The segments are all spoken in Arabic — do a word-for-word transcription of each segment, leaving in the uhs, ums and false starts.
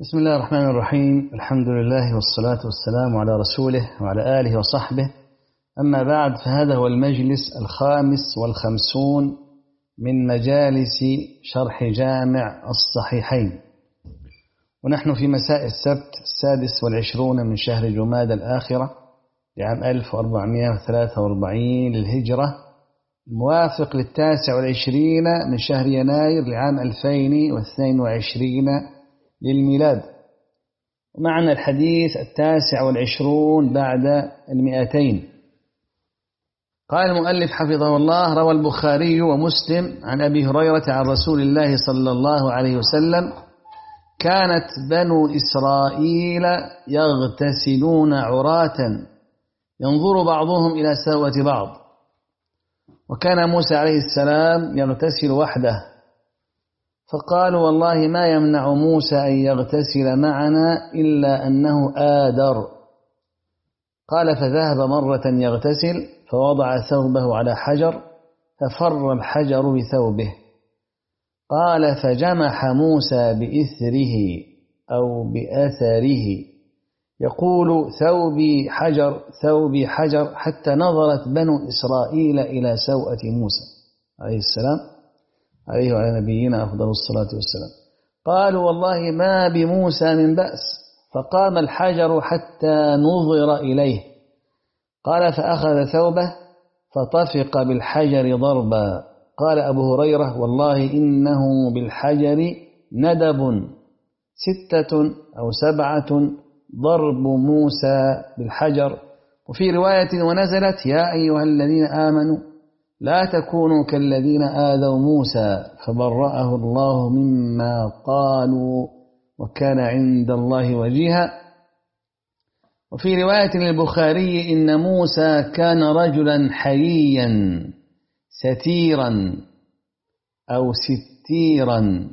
بسم الله الرحمن الرحيم. الحمد لله والصلاة والسلام على رسوله وعلى آله وصحبه. أما بعد، فهذا هو المجلس الخامس والخمسون من مجالس شرح جامع الصحيحين، ونحن في مساء السبت السادس والعشرون من شهر جماد الآخرة لعام ألف وأربعمائة وثلاثة وأربعين للهجرة، الموافق للتاسع والعشرين من شهر يناير لعام ألفين واثنين وعشرين للميلاد. ومعنا الحديث التاسع والعشرون بعد المئتين. قال المؤلف حفظه الله: روى البخاري ومسلم عن أبي هريرة عن رسول الله صلى الله عليه وسلم: كانت بنو إسرائيل يغتسلون عراة ينظر بعضهم إلى سوءة بعض، وكان موسى عليه السلام يغتسل وحده، فقالوا: والله ما يمنع موسى أن يغتسل معنا إلا أنه آدر. قال: فذهب مرة يغتسل فوضع ثوبه على حجر ففر الحجر بثوبه. قال: فجمح موسى بإثره أو بأثره يقول: ثوبي حجر ثوبي حجر، حتى نظرت بنو إسرائيل إلى سوءة موسى عليه السلام عليه وعلى نبينا أفضل الصلاة والسلام. قالوا: والله ما بموسى من بأس. فقام الحجر حتى نظر إليه. قال: فأخذ ثوبه فطفق بالحجر ضربا. قال أبو هريرة: والله إنه بالحجر ندب ستة أو سبعة ضرب موسى بالحجر. وفي رواية: ونزلت: يا أيها الذين آمنوا لا تكونوا كالذين آذوا موسى فبرأه الله مما قالوا وكان عند الله وجيها. وفي رواية للبخاري: إن موسى كان رجلا حييا ستيرا أو ستيرا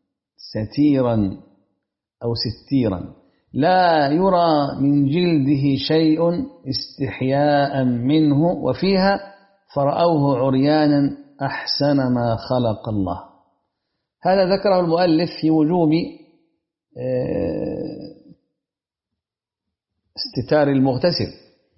ستيرا أو ستيرا لا يرى من جلده شيء استحياء منه. وفيها: فرأوه عريانا أحسن ما خلق الله. هذا ذكره المؤلف في وجوب استتار المغتسل.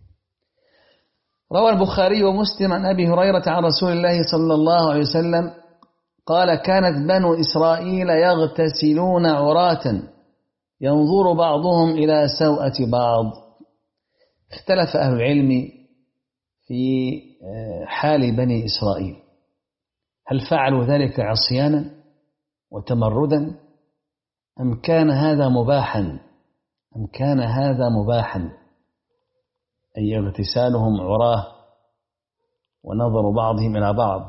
روى البخاري ومسلم عن أبي هريرة عن رسول الله صلى الله عليه وسلم قال: كانت بنو إسرائيل يغتسلون عراة ينظر بعضهم إلى سوءة بعض. اختلف أهل العلم في حال بني إسرائيل، هل فعلوا ذلك عصيانا وتمردا أم كان هذا مباحا أم كان هذا مباحا أي اغتسالهم عراه ونظر بعضهم إلى بعض.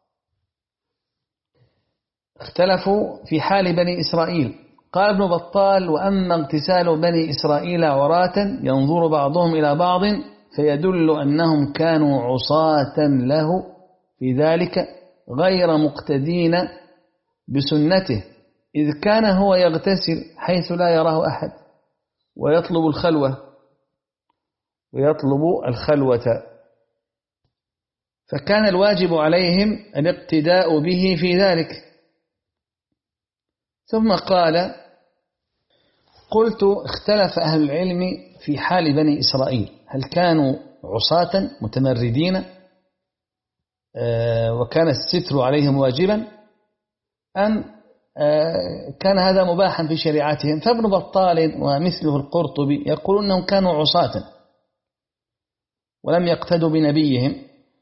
اختلفوا في حال بني إسرائيل. قال ابن بطال: وأما اغتسال بني إسرائيل عراة ينظر بعضهم إلى بعض فيدل أنهم كانوا عصاة له في ذلك غير مقتدين بسنته، إذ كان هو يغتسل حيث لا يراه أحد ويطلب الخلوة ويطلب الخلوة فكان الواجب عليهم الاقتداء به في ذلك. ثم قال: قلت: اختلف أهل العلم في حال بني إسرائيل، هل كانوا عصاة متمردين وكان الستر عليهم واجبا أم كان هذا مباحا في شريعتهم؟ فابن بطال ومثله القرطبي يقولون أنهم كانوا عصاة ولم يقتدوا بنبيهم.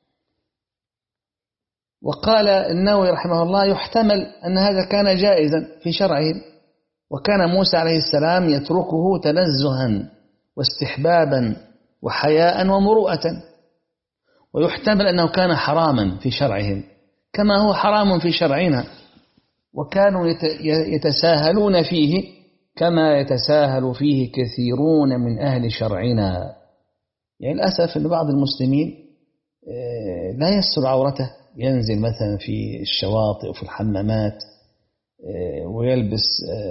وقال النووي رحمه الله: يحتمل أن هذا كان جائزا في شرعهم، وكان موسى عليه السلام يتركه تنزها واستحبابا وحياء ومروءة، ويحتمل أنه كان حراما في شرعهم كما هو حرام في شرعنا، وكانوا يتساهلون فيه كما يتساهل فيه كثيرون من أهل شرعنا. يعني للأسف أن بعض المسلمين لا يستر عورته، ينزل مثلا في الشواطئ وفي الحمامات ويلبس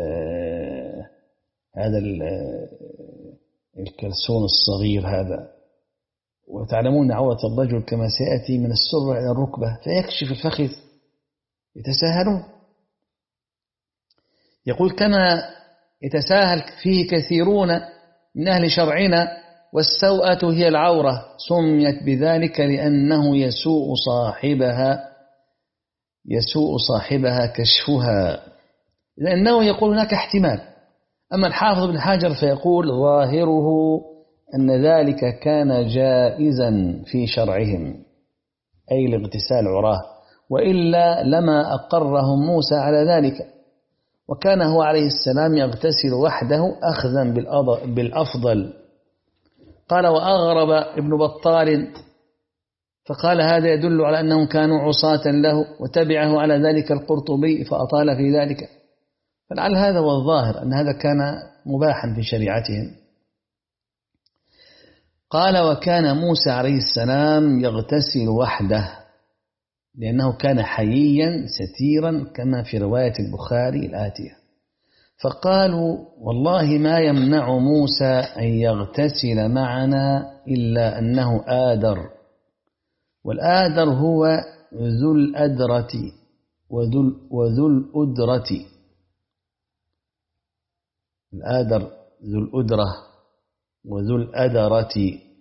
هذا الكلسون الصغير هذا، وتعلمون عورة الرجل كما سيأتي من السرة إلى الركبة، فيكشف الفخذ، يتساهلون. يقول: كما يتساهل فيه كثيرون من أهل شرعنا، والسوءة هي العورة، سميت بذلك لأنه يسوء صاحبها يسوء صاحبها كشفها، لأنه يقول هناك احتمال. أما الحافظ بن حجر فيقول ظاهره أن ذلك كان جائزا في شرعهم، أي الاغتسال عراه، وإلا لما أقرهم موسى على ذلك، وكان هو عليه السلام يغتسل وحده أخذا بالأفضل. قال وأغرب ابن بطال فقال هذا يدل على أنهم كانوا عصاة له، وتبعه على ذلك القرطبي فأطال في ذلك، فلعل هذا هو الظاهر أن هذا كان مباحا في شريعتهم. قال وكان موسى عليه السلام يغتسل وحده لأنه كان حييا ستيرا كما في رواية البخاري الآتية. فقالوا والله ما يمنع موسى أن يغتسل معنا إلا أنه آدر، والآدر هو ذو الأدرة وذو الأدرة. الآدر ذو الأدرة وذو الأدرة،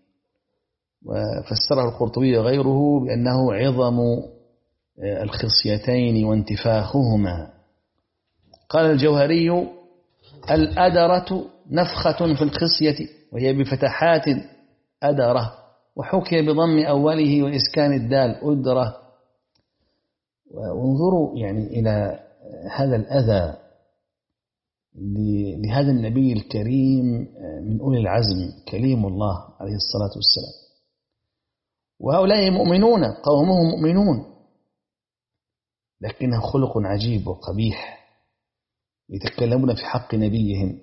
وفسره القرطبي وغيره بأنه عظم الخصيتين وانتفاخهما. قال الجوهري الأدرة نفخة في الخصية وهي بفتحات أدرة، وحكي بضم أوله وإسكان الدال أدرة. وانظروا يعني إلى هذا الأذى لهذا النبي الكريم من أولي العزم كليم الله عليه الصلاة والسلام، وهؤلاء مؤمنون، قومهم مؤمنون، لكنه خلق عجيب وقبيح، يتكلمون في حق نبيهم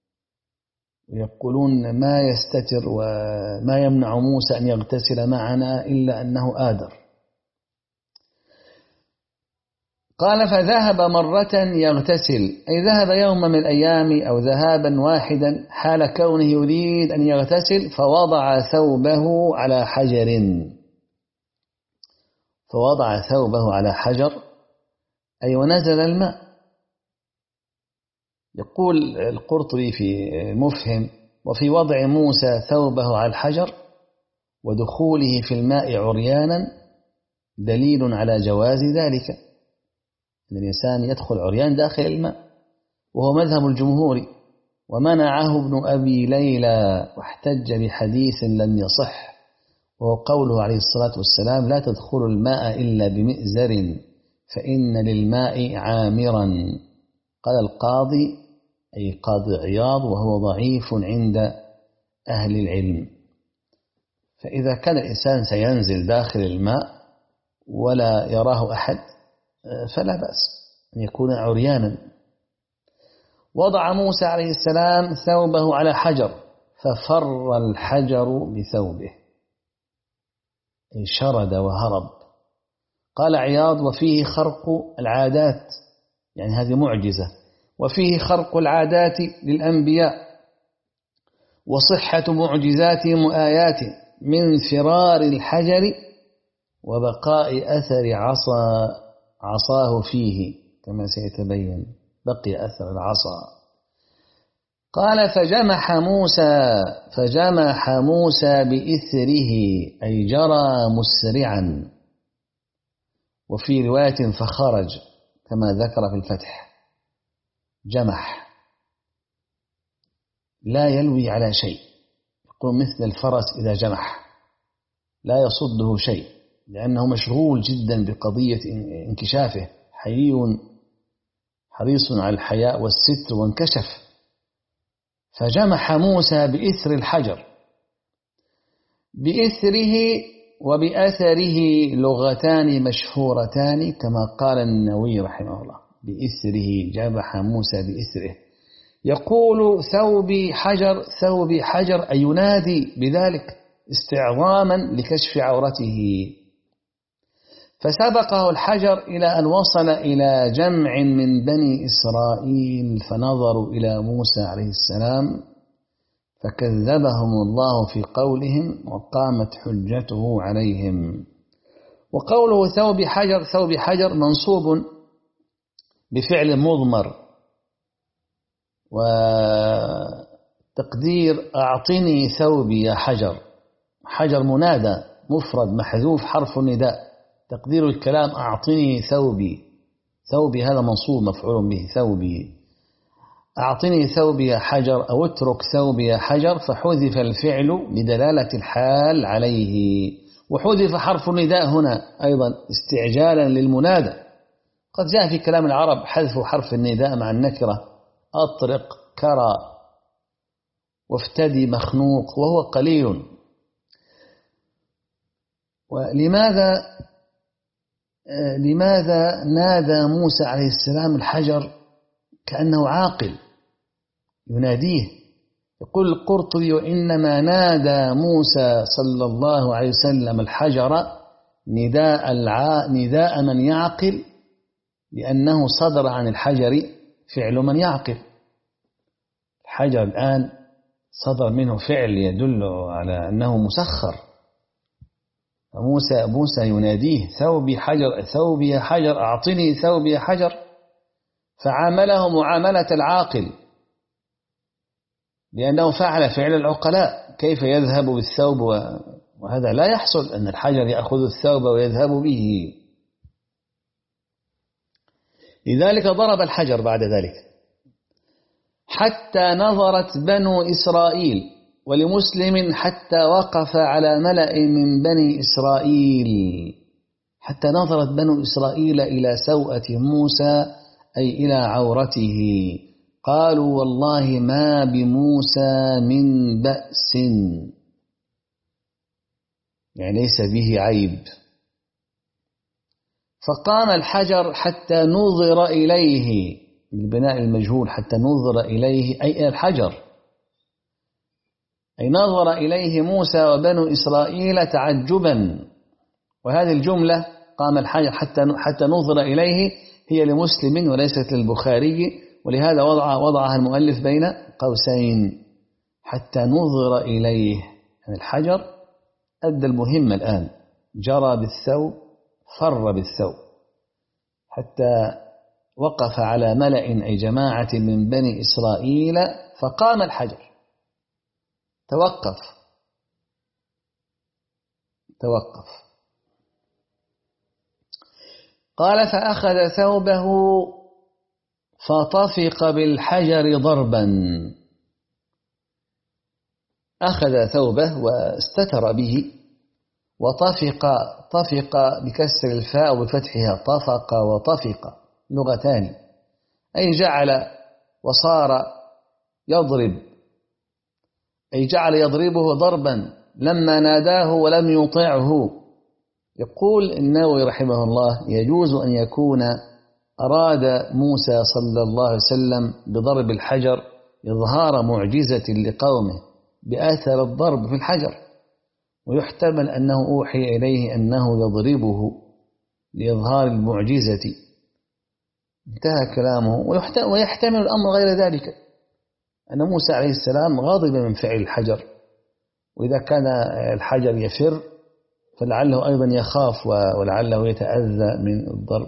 ويقولون ما يستتر وما يمنع موسى أن يغتسل معنا إلا أنه آدر. قال فذهب مرة يغتسل، أي ذهب يوم من الأيام أو ذهابا واحدا حال كونه يريد أن يغتسل، فوضع ثوبه على حجر فوضع ثوبه على حجر أي ونزل الماء. يقول القرطبي في مفهم وفي وضع موسى ثوبه على الحجر ودخوله في الماء عريانا دليل على جواز ذلك، أن الإنسان يدخل عريان داخل الماء، وهو مذهب الجمهور. ومنعه ابن أبي ليلى واحتج بحديث لم يصح، وهو قوله عليه الصلاة والسلام لا تدخل الماء إلا بمئزر فإن للماء عامرا. قال القاضي أي قاضي عياض وهو ضعيف عند أهل العلم. فإذا كان الإنسان سينزل داخل الماء ولا يراه أحد فلا بأس أن يكون عريانا. وضع موسى عليه السلام ثوبه على حجر ففر الحجر بثوبه، أي شرد وهرب. قال عياض وفيه خرق العادات، يعني هذه معجزة، وفيه خرق العادات للأنبياء وصحة معجزاتهم وآياتهم من فرار الحجر وبقاء أثر عصا عصاه فيه كما سيتبين، بقي أثر العصا. قال فجمح موسى فجمح موسى بإثره أي جرى مسرعا، وفي رواية فخرج كما ذكر في الفتح. جمح لا يلوي على شيء، يقول مثل الفرس إذا جمح لا يصده شيء، لأنه مشغول جدا بقضية انكشافه، حيي حريص على الحياء والستر وانكشف. فجمح موسى بإثر الحجر. بإثره وبأثره لغتان مشهورتان كما قال النووي رحمه الله. بإثره جمح موسى بإثره، يقول ثوبي حجر ثوبي حجر أي ينادي بذلك استعظاما لكشف عورته. فسبقه الحجر إلى أن وصل إلى جمع من بني إسرائيل فنظروا إلى موسى عليه السلام فكذبهم الله في قولهم وقامت حجته عليهم. وقوله ثوب حجر ثوب حجر منصوب بفعل مضمر، وتقدير أعطني ثوبي يا حجر، حجر منادى مفرد محذوف حرف النداء، تقدير الكلام أعطني ثوبي، ثوبي هذا منصوب مفعول به ثوبي، أعطني ثوبي يا حجر أو اترك ثوبي يا حجر، فحذف الفعل لدلالة الحال عليه، وحذف حرف النداء هنا أيضا استعجالا للمنادى. قد جاء في كلام العرب حذف حرف النداء مع النكرة، أطرق كرى وافتدي مخنوق، وهو قليل. ولماذا لماذا نادى موسى عليه السلام الحجر كأنه عاقل يناديه؟ يقول القرطبي: وإنما نادى موسى صلى الله عليه وسلم الحجر نداء الع... نداء من يعقل، لأنه صدر عن الحجر فعل من يعقل. الحجر الآن صدر منه فعل يدل على أنه مسخر، فموسى موسى يناديه: ثوبي حجر، ثوبي يا حجر، أعطني ثوبي يا حجر، فعامله معاملة العاقل، لأنه فعل فعل العقلاء. كيف يذهب بالثوب؟ وهذا لا يحصل، أن الحجر يأخذ الثوب ويذهب به. لذلك ضرب الحجر بعد ذلك حتى نظرت بنو إسرائيل، ولمسلم حتى وقف على ملأ من بني إسرائيل، حتى نظرت بنو إسرائيل إلى سوءة موسى أي إلى عورته، قالوا: والله ما بموسى من بأس، يعني ليس به عيب. فقام الحجر حتى نظر إليه، بالبناء المجهول، حتى نظر إليه أي إلى الحجر، أي نظر إليه موسى وبنو إسرائيل تعجبا. وهذه الجملة قام الحجر حتى حتى نظر إليه هي لمسلم وليست للبخاري، ولهذا وضع وضعها المؤلف بين قوسين، حتى نظر إليه. يعني الحجر أدى المهمة الآن، جرى بالثوب، فر بالثوب، حتى وقف على ملأ أي جماعة من بني إسرائيل، فقام الحجر، توقف توقف قال: فأخذ ثوبه فطفق بالحجر ضربا، أخذ ثوبه واستتر به، وطفق، طفق بكسر الفاء وبفتحها، طفق وطفق لغتان، أي جعل وصار يضرب، أي جعل يضربه ضربا لما ناداه ولم يطعه. يقول النووي رحمه الله: يجوز أن يكون أراد موسى صلى الله عليه وسلم بضرب الحجر إظهار معجزة لقومه بأثر الضرب في الحجر، ويحتمل أنه أوحي إليه أنه يضربه لإظهار المعجزة. انتهى كلامه. ويحتمل الأمر غير ذلك، أن موسى عليه السلام غاضب من فعل الحجر، وإذا كان الحجر يفر فلعله أيضا يخاف ولعله يتأذى من الضرب.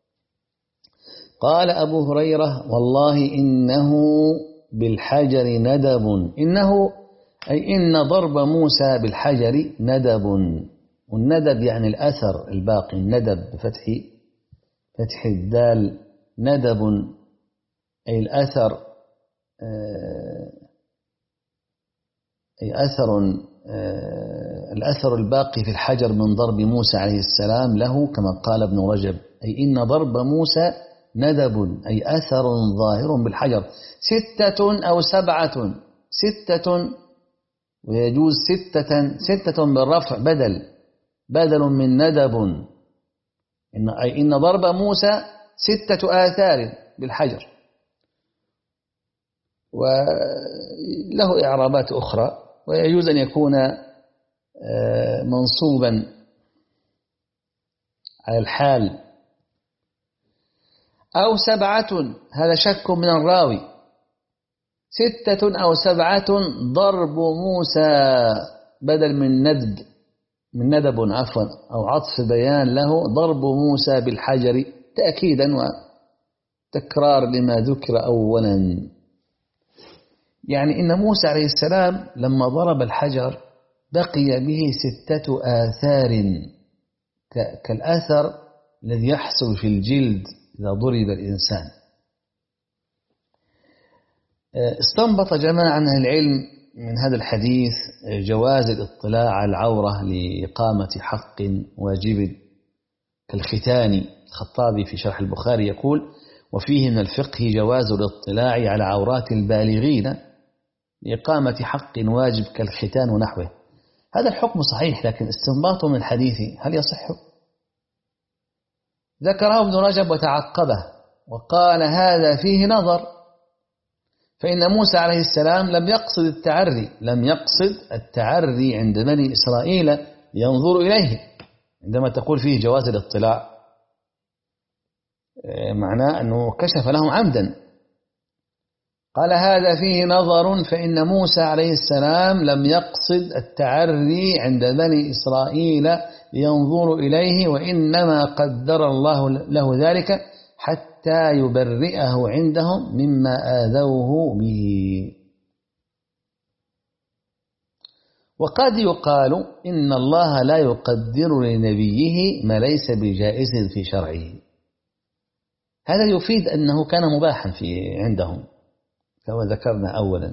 قال أبو هريرة: والله إنه بالحجر ندب، إنه أي إن ضرب موسى بالحجر ندب، والندب يعني الأثر الباقي، الندب بفتح فتح الدال، ندب أي الأثر، أي أثر الأثر الباقي في الحجر من ضرب موسى عليه السلام له، كما قال ابن رجب: أي إن ضرب موسى ندب أي أثر ظاهر بالحجر. ستة أو سبعة، ستة، ويجوز ستة، ستة بالرفع بدل بدل من ندب، إن أي إن ضرب موسى ستة آثار بالحجر. وله إعرابات أخرى، ويجوز أن يكون منصوبا على الحال. أو سبعة، هذا شك من الراوي، ستة أو سبعة ضرب موسى بدل من ندب، من ندب عفوا، أو عطف بيان له، ضرب موسى بالحجر تأكيدا وتكرار لما ذكر أولا. يعني إن موسى عليه السلام لما ضرب الحجر بقي به ستة آثار كالأثر الذي يحصل في الجلد إذا ضرب الإنسان. استنبط جماعة من العلم من هذا الحديث جواز الاطلاع على العورة لإقامة حق واجب كالختان. الخطابي في شرح البخاري يقول: وفيه من الفقه جواز الاطلاع على عورات البالغين لإقامة حق واجب كالختان ونحوه. هذا الحكم صحيح، لكن استنباطه من الحديث هل يصح؟ ذكره ابن رجب وتعقبه وقال: هذا فيه نظر، فإن موسى عليه السلام لم يقصد التعري لم يقصد التعري عند بني إسرائيل لينظروا إليه. عندما تقول فيه جواز الاطلاع معناه أنه كشف لهم عمدا. قال: هذا فيه نظر، فإن موسى عليه السلام لم يقصد التعري عند بني إسرائيل لينظروا إليه، وإنما قدر الله له ذلك حتى يبرئه عندهم مما آذوه به. وقد يقال إن الله لا يقدر لنبيه ما ليس بجائز في شرعه. هذا يفيد أنه كان مباحا في عندهم كما ذكرنا أولا.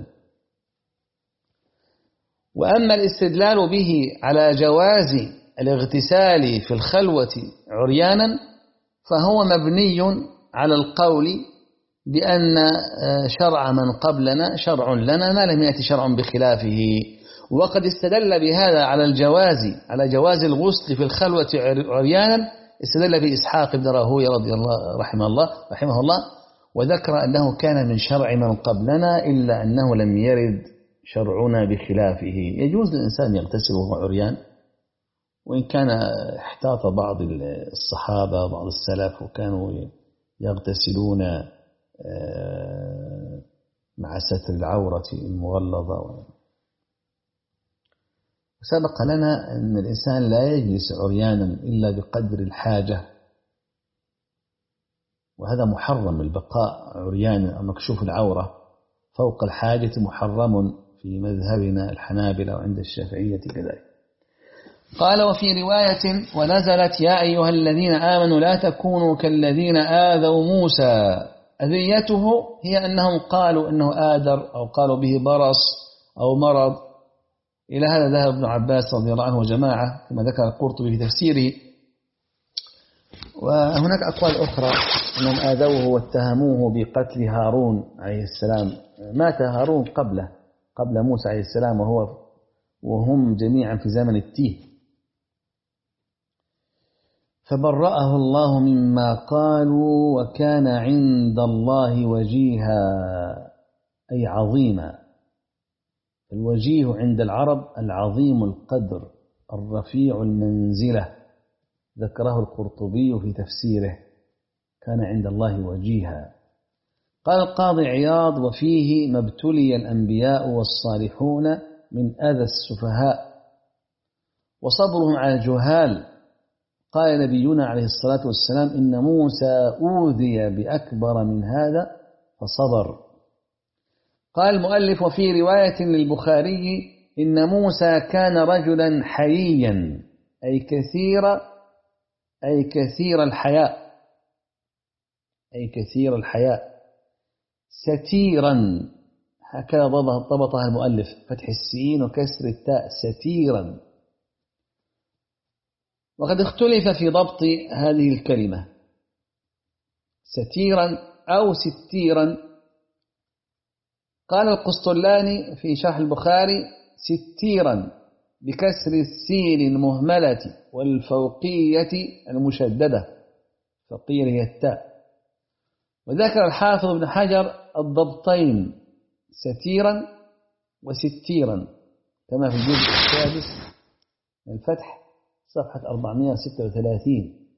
وأما الاستدلال به على جواز الاغتسال في الخلوة عريانا فهو مبني على القول بأن شرع من قبلنا شرع لنا ما لم يأتي شرع بخلافه. وقد استدل بهذا على الجواز على جواز الغسل في الخلوة عريانا استدل بإسحاق بن راهويه رضي الله رحمه الله رحمه الله وذكر أنه كان من شرع من قبلنا إلا أنه لم يرد شرعنا بخلافه. يجوز للإنسان يغتسل وهو عريان، وإن كان احتاط بعض الصحابة بعض السلف وكانوا يغتسلون مع ستر العورة المغلظة. وسبق لنا أن الإنسان لا يجلس عريانا إلا بقدر الحاجة، وهذا محرم. البقاء عريانا أو مكشوف العورة فوق الحاجة محرم في مذهبنا الحنابلة وعند الشافعية كذلك. قال: وفي رواية: ونزلت يا أيها الذين آمنوا لا تكونوا كالذين آذوا موسى. أذيته هي أنهم قالوا أنه آدر أو قالوا به برص أو مرض. إلى هذا ذهب ابن عباس رضي الله عنه وجماعة كما ذكر القرطبي في تفسيره. وهناك أقوال أخرى أنهم آذوه واتهموه بقتل هارون عليه السلام. مات هارون قبله قبل موسى عليه السلام وهو وهم جميعا في زمن التيه، فبرأه الله مما قالوا وكان عند الله وجيها أي عظيما. الوجيه عند العرب العظيم القدر الرفيع المنزلة، ذكره القرطبي في تفسيره كان عند الله وجيها. قال القاضي عياض: وفيه ما ابتلي الأنبياء والصالحون من أذى السفهاء وصبرهم على الجهال. قال نبينا عليه الصلاة والسلام: إن موسى أوذي بأكبر من هذا فصبر. قال المؤلف: وفي رواية للبخاري: إن موسى كان رجلا حييا أي كثير أي كثير الحياء أي كثير الحياء ستيرا، هكذا ضبطها المؤلف، فتح السين وكسر التاء، ستيرا. وقد اختلف في ضبط هذه الكلمة ستيرا أو ستيرا. قال القسطلاني في شرح البخاري: ستيرا بكسر السين المهملة والفوقية المشددة، فوقية هي التاء. وذكر الحافظ ابن حجر الضبطين ستيرا وستيرا كما في الجزء السادس من الفتح صفحة أربعمائة وستة وثلاثين.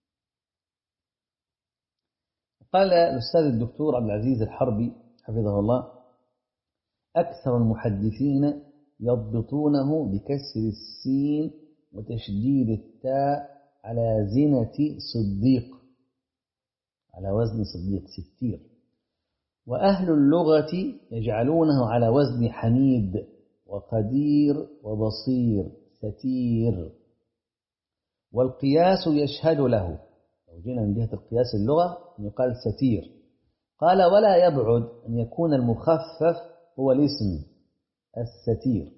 قال الأستاذ الدكتور عبد العزيز الحربي حفظه الله: أكثر المحدثين يضبطونه بكسر السين وتشديد التاء على زنة صديق، على وزن صديق ستير. وأهل اللغة يجعلونه على وزن حميد وقدير وبصير ستير، والقياس يشهد له. لو جينا من جهة القياس اللغة يقال ستير. قال ولا يبعد أن يكون المخفف هو الاسم الستير.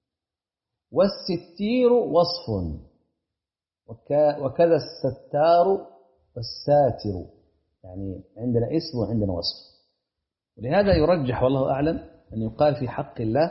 والستير وصف، وكذا الستار والساتر، يعني عندنا اسم وعندنا وصف. ولهذا يرجح والله أعلم أن يقال في حق الله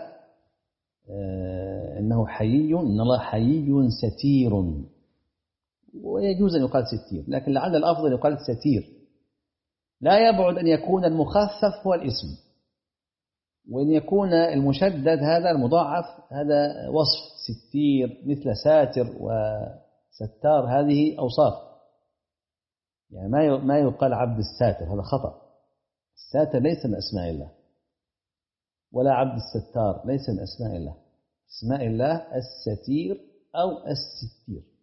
إنه حيي، إن الله حيي ستير، ويجوز أن يقال ستير، لكن لعل الأفضل يقال ستير. لا يبعد أن يكون المخفف هو الاسم، وأن يكون المشدد هذا المضاعف هذا وصف. ستير مثل ساتر وستار هذه أوصاف، يعني ما ما يقال عبد الساتر، هذا خطأ. الساتر ليس من أسماء الله، ولا عبد الستار ليس من أسماء الله. اسماء الله الستير أو الستير.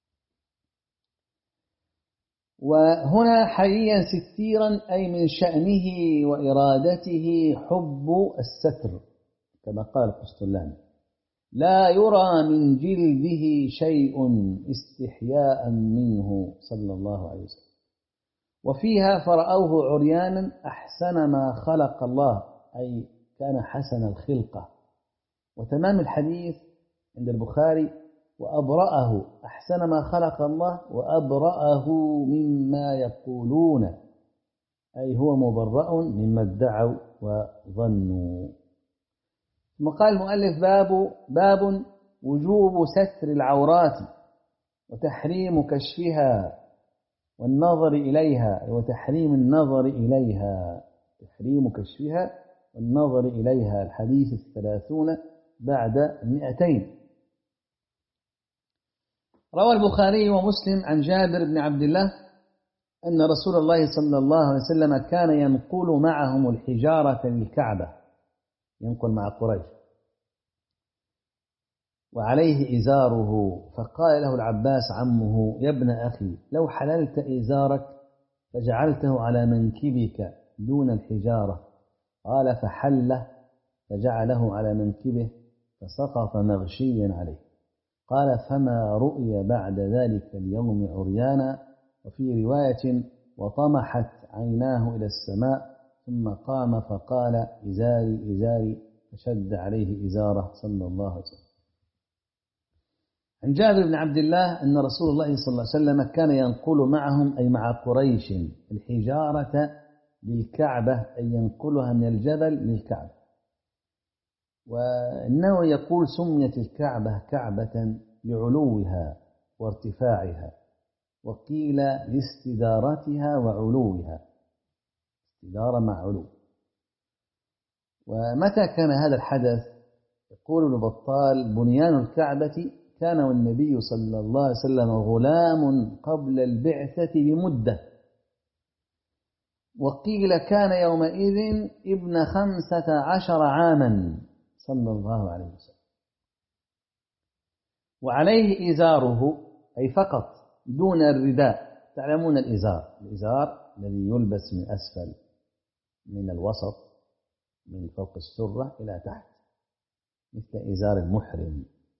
وهنا حييا ستيرا أي من شأنه وإرادته حب الستر، كما قال القسطلاني: لا يرى من جلده شيء استحياء منه صلى الله عليه وسلم. وفيها فرأوه عريانا أحسن ما خلق الله، أي كان حسن الخلقة. وتمام الحديث عند البخاري: وأبرأه أحسن ما خلق الله وأبرأه مما يقولون، أي هو مبرأ مما ادعوا وظنوا. ثم قال المؤلف: باب باب وجوب ستر العورات وتحريم كشفها والنظر إليها، وتحريم النظر إليها، تحريم كشفها والنظر إليها. الحديث الثلاثون بعد المئتين. روى البخاري ومسلم عن جابر بن عبد الله أن رسول الله صلى الله عليه وسلم كان ينقل معهم الحجارة للكعبة، ينقل مع قريش، وعليه إزاره، فقال له العباس عمه: يا ابن أخي، لو حللت إزارك فجعلته على منكبك دون الحجارة. قال: فحله فجعله على منكبه فسقط مغشيا عليه. قال: فما رؤي بعد ذلك اليوم عريانا. وفي رواية: وطمحت عيناه إلى السماء، ثم قام فقال: إزاري إزاري، فشد عليه إزاره صلى الله عليه وسلم. عن جابر بن عبد الله أن رسول الله صلى الله عليه وسلم كان ينقل معهم، أي مع قريش، الحجارة للكعبة، أي ينقلها من الجبل للكعبة. وإنه يقول: سميت الكعبة كعبة لعلوها وارتفاعها، وقيل لاستدارتها وعلوها، استدارة مع علو. ومتى كان هذا الحدث؟ يقول ابن بطال: بنيان الكعبة كان والنبي صلى الله عليه وسلم غلام قبل البعثة بمدة، وقيل كان يومئذ ابن خمسة عشر عاما صلى الله عليه وسلم. وعليه إزاره، أي فقط دون الرداء. تعلمون الإزار، الإزار الذي يلبس من أسفل، من الوسط، من فوق السرة إلى تحت، مثل إزار المحرم.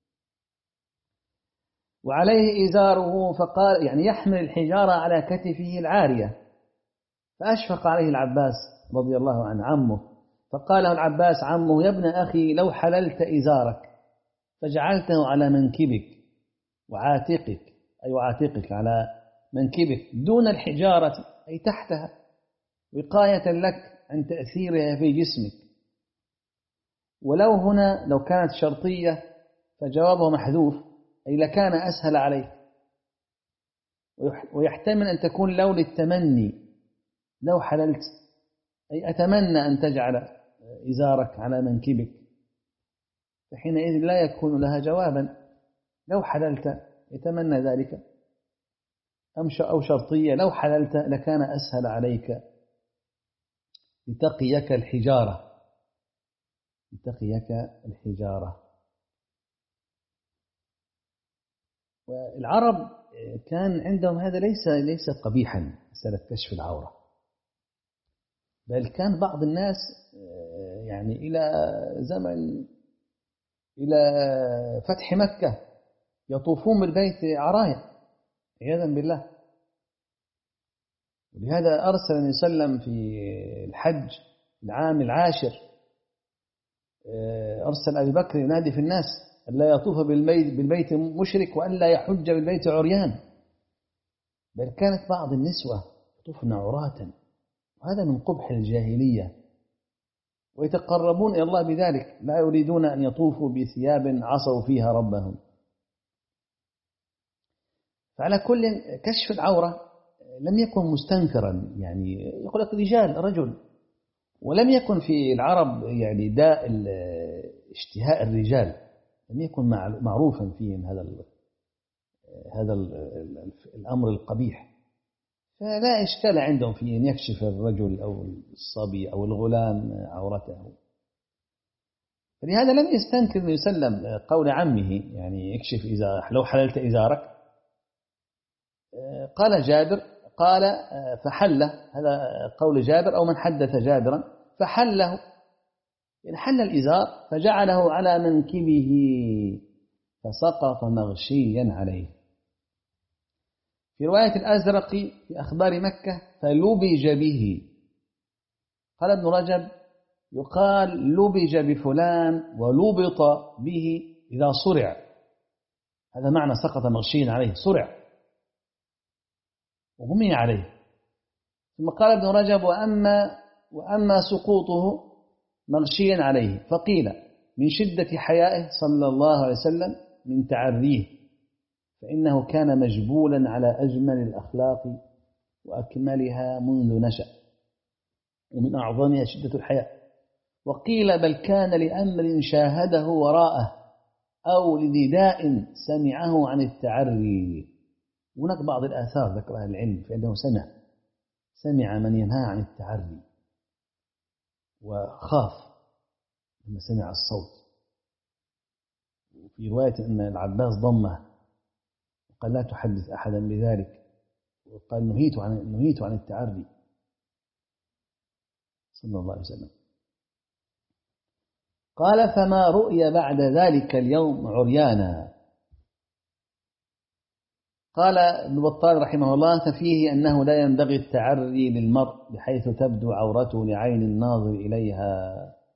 وعليه إزاره، فقال يعني يحمل الحجارة على كتفه العارية. فأشفق عليه العباس رضي الله عنه عمه، فقال له العباس عمه: يا ابن أخي، لو حللت إزارك فجعلته على منكبك وعاتقك، أي وعاتقك على منكبك دون الحجارة، أي تحتها، وقاية لك عن تأثيرها في جسمك. ولو هنا لو كانت شرطية فجوابه محذوف، أي لكان أسهل عليك. ويحتمل أن تكون لو للتمني، لو حللت، أي أتمنى أن تجعل إزارك على منكبك، فحينئذ لا يكون لها جوابا. لو حللت يتمنى ذلك، أو شرطية: لو حللت لكان أسهل عليك لتقيك الحجارة، لتقيك الحجارة. والعرب كان عندهم هذا ليس ليس قبيحا، مسألة كشف العورة. بل كان بعض الناس يعني إلى زمن إلى فتح مكة يطوفون بالبيت عرايا عياذا بالله. ولهذا أرسل النبي صلى الله عليه وسلم في الحج العام العاشر، أرسل أبي بكر ينادي في الناس ألا يطوف بالبيت, بالبيت مشرك وألا يحج بالبيت عريان. بل كانت بعض النسوة يطوفن عراة، وهذا من قبح الجاهلية، ويتقربون إلى الله بذلك، لا يريدون أن يطوفوا بثياب عصوا فيها ربهم. فعلى كل كشف العورة لم يكن مستنكرا، يعني يقول لك رجال رجل، ولم يكن في العرب يعني داء اشتهاء الرجال، لم يكن معروفا فيهم هذا هذا الأمر القبيح، فلا إشكال عندهم في أن يكشف الرجل أو الصبي أو الغلام عورته. فلهذا لم يستنكر النبي صلى الله عليه وسلم قول عمه يعني اكشف إذا لو حللت إزارك. قال جابر قال فحله، هذا قول جابر أو من حدث جابرا، فحله يعني حل الإزار فجعله على منكبه فسقط مغشيا عليه. في رواية الأزرق في أخبار مكة فلبج به. قال ابن رجب يقال لبج بفلان ولبط به إذا صرع، هذا معنى سقط مغشيا عليه، صرع وغمي عليه. ثم قال ابن رجب وأما, وأما سقوطه مغشيا عليه فقيل من شدة حيائه صلى الله عليه وسلم من تعريه، فإنه كان مجبولا على أجمل الأخلاق وأكملها منذ نشأ، ومن أعظمها شدة الحياء. وقيل بل كان لأمر شاهده وراءه أو لنداء سمعه عن التعري. هناك بعض الآثار ذكرها العلم في أنه سمع سمع من ينهى عن التعري وخاف لما سمع الصوت. وفي رواية أن العباس ضمه وقال لا تحدث أحدا بذلك، وقال نهيت عن نهيت عن التعري صلى الله عليه وسلم. قال فما رؤي بعد ذلك اليوم عريانا. قال ابن بطال رحمه الله ففيه أنه لا ينبغي التعري للمرء بحيث تبدو عورته لعين الناظر إليها،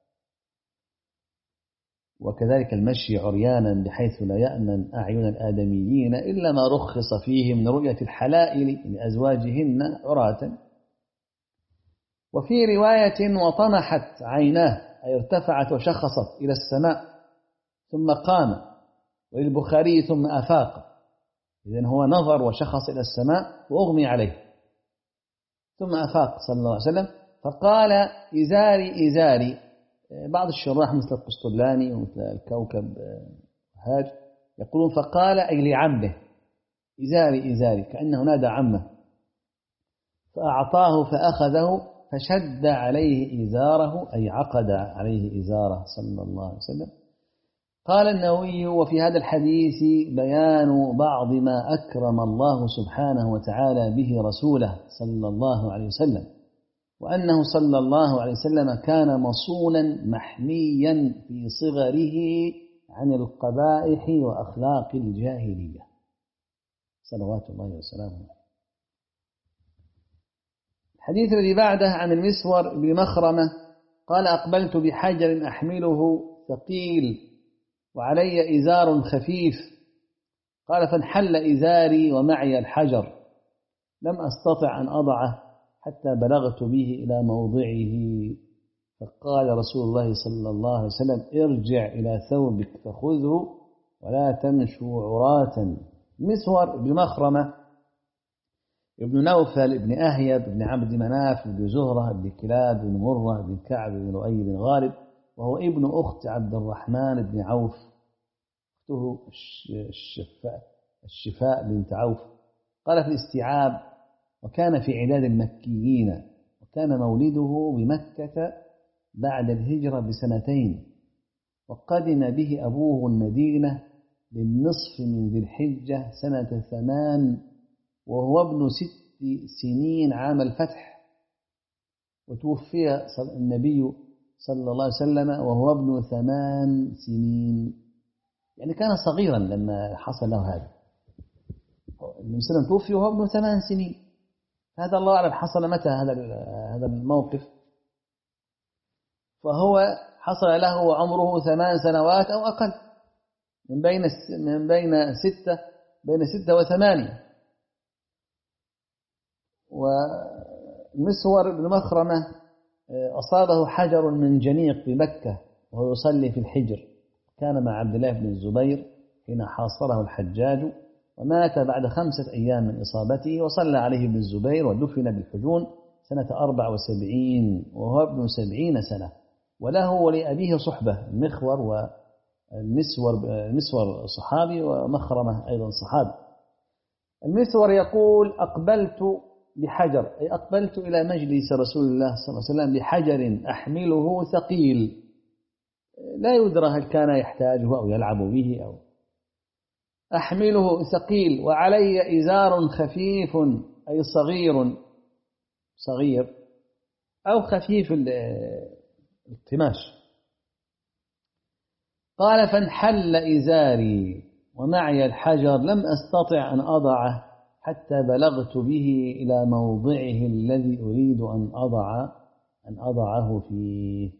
وكذلك المشي عريانا بحيث لا يأمن أعين الآدميين إلا ما رخص فيه من رؤية الحلائل لأزواجهن عراة. وفي رواية وطمحت عيناه أي ارتفعت وشخصت إلى السماء ثم قام، وللبخاري ثم أفاق، إذن هو نظر وشخص إلى السماء وأغمي عليه ثم أفاق صلى الله عليه وسلم فقال إزاري إزاري. بعض الشراح مثل القسطلاني ومثل الكوكب هاج يقولون فقال أي لعمه إزاري إزاري، كأنه نادى عمه، فأعطاه فأخذه فشد عليه إزاره أي عقد عليه إزاره صلى الله عليه وسلم. قال النووي وفي هذا الحديث بيان بعض ما أكرم الله سبحانه وتعالى به رسوله صلى الله عليه وسلم، وأنه صلى الله عليه وسلم كان مصونا محميا في صغره عن القبائح وأخلاق الجاهلية صلوات الله وسلامه. الحديث الذي بعده عن المسور بن مخرمة قال أقبلت بحجر أحمله ثقيل وعلي إزار خفيف، قال فانحل إزاري ومعي الحجر، لم أستطع أن أضعه حتى بلغت به إلى موضعه، فقال رسول الله صلى الله عليه وسلم ارجع إلى ثوبك فخذه ولا تمشوا عراة. مسور بن مخرمة ابن نوفل ابن أهيب ابن عبد مناف ابن زهرة ابن كلاب ابن مرة ابن كعب ابن لؤي بن غالب، وهو ابن أخت عبد الرحمن بن عوف، أخته الشفاء, الشفاء بنت عوف. قال في الاستيعاب وكان في عداد المكيين، وكان مولده بمكة بعد الهجرة بسنتين، وقدم به أبوه المدينة للنصف من ذي الحجة سنة ثمان وهو ابن ست سنين عام الفتح. وتوفي النبي صلى الله عليه وسلم وهو ابن ثمان سنين، يعني كان صغيرا لما حصل له هذا. النبي صلى الله عليه وسلم توفي وهو ابن ثمان سنين. هذا الله أعلم حصل متى هذا هذا الموقف، فهو حصل له وعمره ثمان سنوات أو أقل، من بين من بين ستة بين ستة وثمانية. ومسور بن مخرمة أصابه حجر من جنيق بمكة وهو يصلي في الحجر، كان مع عبد الله بن الزبير حين حاصره الحجاج، ومات بعد خمسة أيام من إصابته، وصلى عليه ابن الزبير ودفن بالحجون سنة أربع وسبعين وهو ابن سبعين سنة. وله ولأبيه صحبة، المخور والمسور المسور صحابي ومخرمة أيضا صحابي. المسور يقول: أقبلت بحجر، أي أقبلت إلى مجلس رسول الله صلى الله عليه وسلم بحجر أحمله ثقيل لا يدرى هل كان يحتاجه أو يلعب به، أو أحمله ثقيل وعلي إزار خفيف، أي صغير صغير أو خفيف القماش. قال: فانحل إزاري ومعي الحجر لم أستطع أن أضعه حتى بلغت به إلى موضعه الذي أريد أن أضع أن أضعه فيه.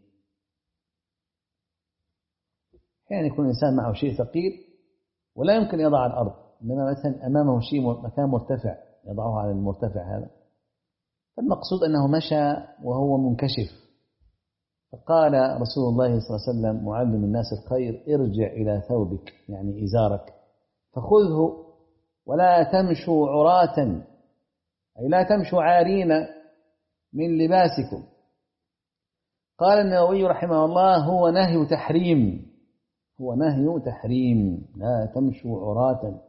يعني يكون الإنسان معه شيء ثقيل ولا يمكن يضع على الأرض، إنما مثلا أمامه شيء مكان مرتفع يضعه على المرتفع هذا. فالمقصود أنه مشى وهو منكشف. فقال رسول الله صلى الله عليه وسلم معلم الناس الخير: ارجع إلى ثوبك، يعني إزارك، فخذه ولا تمشوا عراة، أي لا تمشوا عارين من لباسكم. قال النووي رحمه الله: هو نهي تحريم، هو نهي تحريم، لا تمشوا عراة.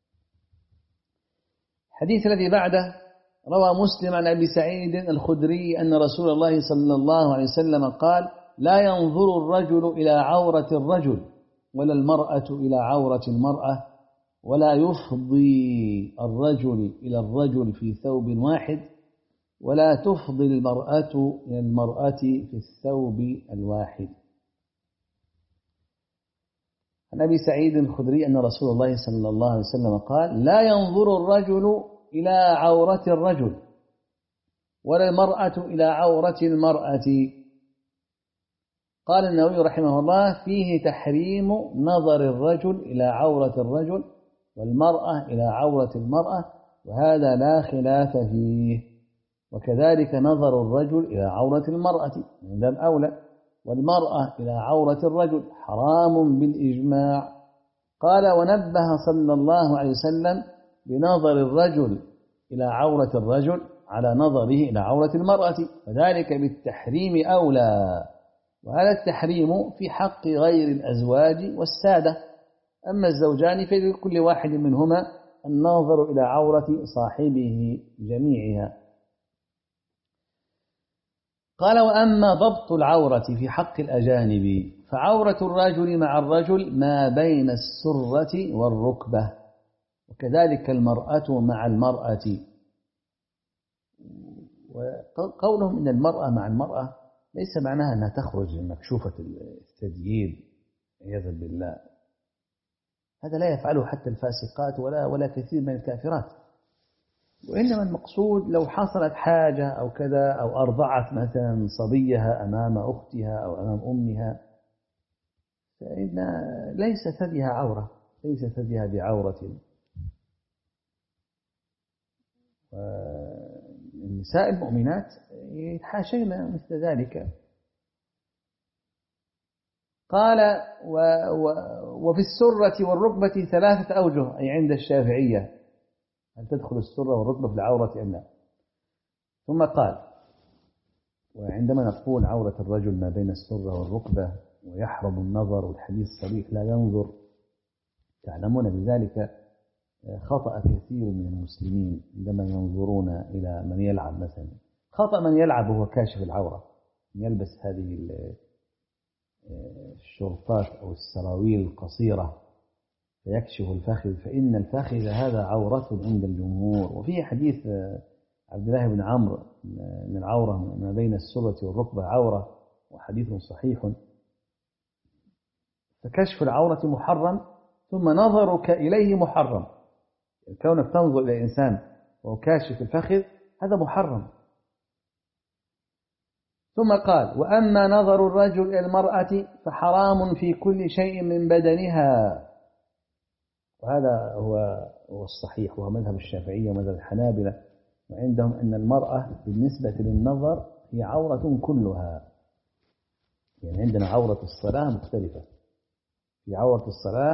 الحديث الذي بعده روى مسلم عن أبي سعيد الخدري أن رسول الله صلى الله عليه وسلم قال: لا ينظر الرجل إلى عورة الرجل ولا المرأة إلى عورة المرأة، ولا يفضي الرجل إلى الرجل في ثوب واحد، ولا تفضي المرأة إلى المرأة في الثوب الواحد. عن أبي سعيد الخدري أن رسول الله صلى الله عليه وسلم قال: لا ينظر الرجل إلى عورة الرجل ولا المرأة إلى عورة المرأة. قال النووي رحمه الله: فيه تحريم نظر الرجل إلى عورة الرجل والمرأة إلى عورة المرأة، وهذا لا خلاف فيه. وكذلك نظر الرجل إلى عورة المرأة من باب أولى، والمرأة إلى عورة الرجل حرام بالإجماع. قال: ونبه صلى الله عليه وسلم بنظر الرجل إلى عورة الرجل على نظره إلى عورة المرأة، وذلك بالتحريم أولى. وهذا التحريم في حق غير الأزواج والسادة، أما الزوجان فلكل واحد منهما النظر إلى عورة صاحبه جميعها. قال: وأما ضبط العورة في حق الأجانب فعورة الرجل مع الرجل ما بين السرة والركبة، وكذلك المرأة مع المرأة. وقولهم إن المرأة مع المرأة ليس معناها أنها تخرج مكشوفة الثديين عياذا بالله، هذا لا يفعله حتى الفاسقات ولا ولا كثير من الكافرات. وإنما المقصود لو حصلت حاجة أو كذا، أو أرضعت مثلا صبيها أمام أختها أو أمام أمها، فإن ليس ثديها عورة، ليس ثديها بعورة. النساء المؤمنات يتحاشين مثل ذلك. قال: و و وفي السرة والركبة ثلاثة أوجه، أي عند الشافعية، هل تدخل السرة والركبة في العورة أم لا؟ ثم قال: وعندما نقول عورة الرجل ما بين السرة والركبة ويحرم النظر، والحديث صريح لا ينظر، تعلمون بذلك خطأ كثير من المسلمين عندما ينظرون إلى من يلعب مثلا. خطأ من يلعب هو كاشف العورة، يلبس هذه الشرطات أو السراويل القصيرة فيكشف الفخذ، فإن الفخذ هذا عورة عند الجمهور. وفي حديث عبد الله بن عمرو أن العورة ما بين السرة والركبة عورة، وحديث صحيح. فكشف العورة محرم، ثم نظرك إليه محرم. كونك تنظر إلى إنسان وهو كاشف الفخذ هذا محرم. ثم قال: وأما نظر الرجل إلى المرأة فحرام في كل شيء من بدنها. وهذا هو هو الصحيح، وهو مذهب الشافعية ومذهب الحنابلة، وعندهم أن المرأة بالنسبة للنظر هي عورة كلها. يعني عندنا عورة الصلاة مختلفة. في عورة الصلاة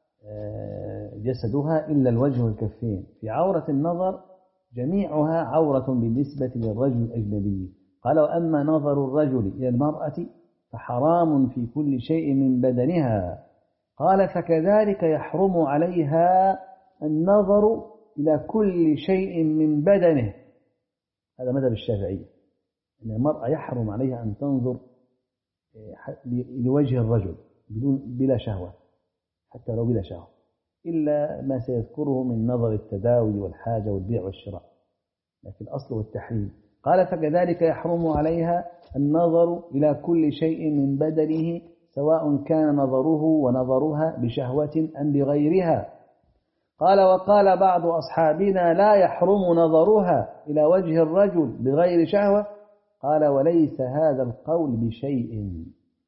جسدها إلا الوجه والكفين. في عورة النظر جميعها عورة بالنسبة للرجل الأجنبي. قال: وأما نظر الرجل إلى المرأة فحرام في كل شيء من بدنها. قال: فكذلك يحرم عليها النظر إلى كل شيء من بدنه. هذا مذهب الشافعية، أن المرأة يحرم عليها أن تنظر لوجه الرجل بدون بلا شهوة، حتى لو بلا شهوة، إلا ما سيذكره من نظر التداوي والحاجة والبيع والشراء، لكن أصله التحريم. قال: فكذلك يحرم عليها النظر إلى كل شيء من بدنه، سواء كان نظره ونظرها بشهوة أم بغيرها. قال: وقال بعض أصحابنا: لا يحرم نظرها إلى وجه الرجل بغير شهوة. قال: وليس هذا القول بشيء.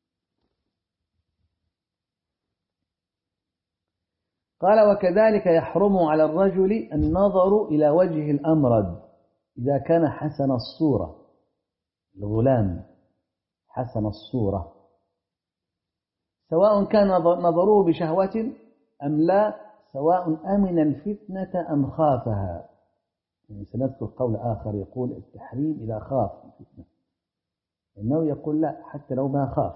قال: وكذلك يحرم على الرجل النظر إلى وجه الأمرد إذا كان حسن الصورة، الغلام حسن الصورة، سواء كان نظره بشهوة أم لا، سواء أمن الفتنة أم خافها. يعني سنذكر قول آخر يقول التحريم إذا خاف الفتنة، إنه يقول لا، حتى لو ما خاف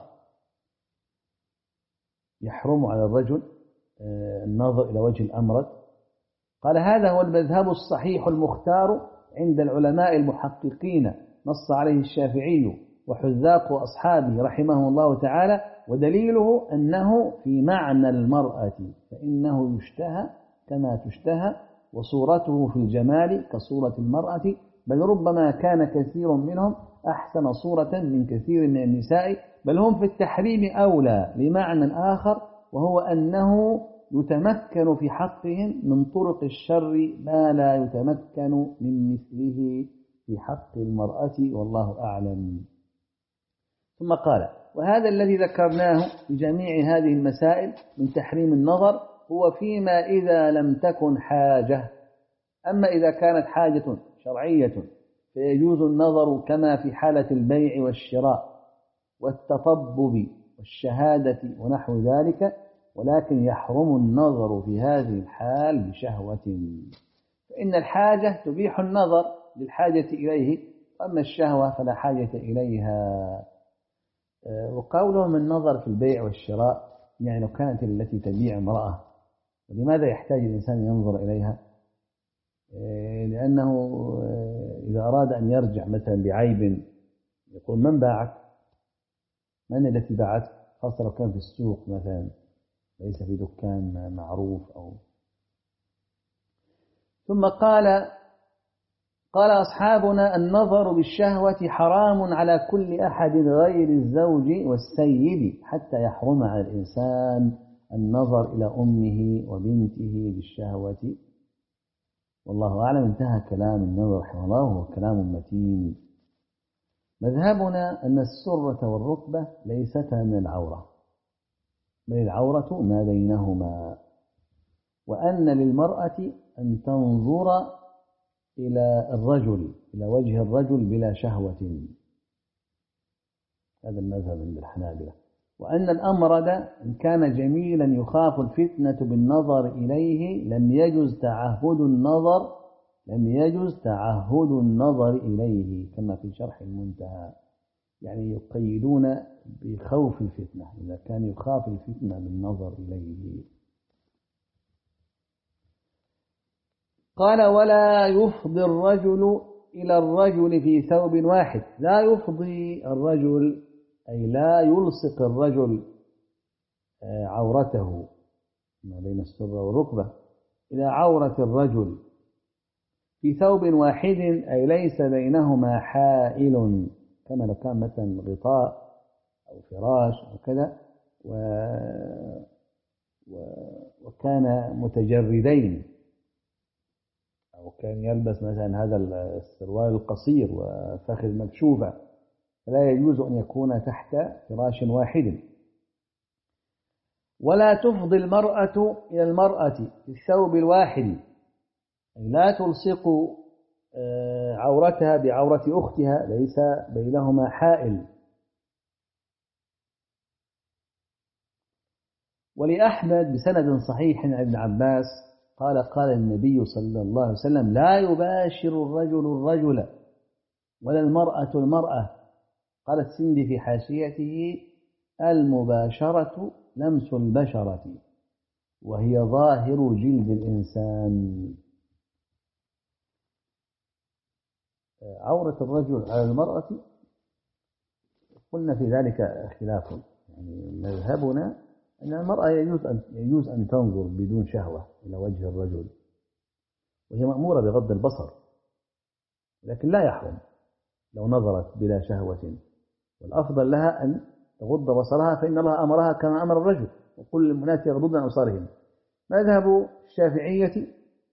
يحرم على الرجل النظر إلى وجه الأمرد. قال: هذا هو المذهب الصحيح المختار عند العلماء المحققين، نص عليه الشافعي وحذاق أصحابه رحمه الله تعالى، ودليله أنه في معنى المرأة، فإنه يشتهى كما تشتهى، وصورته في الجمال كصورة المرأة، بل ربما كان كثير منهم أحسن صورة من كثير من النساء، بل هم في التحريم أولى لمعنى آخر، وهو أنه يتمكن في حقهم من طرق الشر ما لا يتمكن من مثله في حق المرأة، والله أعلم. ثم قال: وهذا الذي ذكرناه بجميع هذه المسائل من تحريم النظر هو فيما إذا لم تكن حاجة. أما إذا كانت حاجة شرعية فيجوز النظر كما في حالة البيع والشراء والتطبب والشهادة ونحو ذلك، ولكن يحرم النظر في هذه الحال بشهوة، فإن الحاجة تبيح النظر للحاجة إليه، وأما الشهوة فلا حاجة إليها. وقولهم النظر في البيع والشراء، يعني لو كانت التي تبيع امرأة، ولماذا يحتاج الإنسان ينظر إليها؟ لأنه إذا أراد أن يرجع مثلا بعيب يقول: من باعك؟ من التي باعت؟ خاصة لو كان في السوق مثلا، ليس في دكان معروف. أو ثم قال قال أصحابنا: النظر بالشهوة حرام على كل أحد غير الزوج والسيد، حتى يحرم على الإنسان النظر إلى أمه وبنته بالشهوة، والله أعلم. انتهى كلام النووي رحمه الله، وهو كلام متين. مذهبنا أن السرة والركبة ليستا من العورة، بل العورة ما بينهما، وأن للمرأة أن تنظر إلى الرجل، إلى وجه الرجل بلا شهوة. هذا المذهب عند الحنابلة. وأن الأمرد إن كان جميلا يخاف الفتنة بالنظر إليه لم يجوز تعهد النظر لم يجوز تعهد النظر إليه، كما في شرح المنتهى. يعني يقيدون بخوف الفتنة، إذا كان يخاف الفتنة بالنظر إليه. قال: ولا يفضي الرجل إلى الرجل في ثوب واحد. لا يفضي الرجل أي لا يلصق الرجل عورته ما بين السرة والركبة إلى عورة الرجل في ثوب واحد أي ليس بينهما حائل، كما لو كان مثلا غطاء أو فراش أو كذا و... و... وكان متجردين، أو كان يلبس مثلا هذا السروال القصير وفخذ مكشوفة، فلا يجوز أن يكون تحت فراش واحد. ولا تفضي المرأة إلى المرأة في الثوب الواحد، أي لا تلصق عورتها بعورة أختها ليس بينهما حائل. ولأحمد بسند صحيح عن ابن عباس قال قال النبي صلى الله عليه وسلم: لا يباشر الرجل الرجل ولا المرأة المرأة. قال السندي في حاشيته: المباشرة لمس البشرة وهي ظاهر جلد الإنسان. عورة الرجل على المرأة قلنا في ذلك خلاف، يعني مذهبنا أن المرأة يجوز أن يجوز أن تنظر بدون شهوة إلى وجه الرجل، وهي مأمورة بغض البصر، لكن لا يحرم لو نظرت بلا شهوة، والأفضل لها أن تغض بصرها، فإن الله أمرها كما أمر الرجل: وكل الناس يغضضن أبصارهن. مذهب الشافعية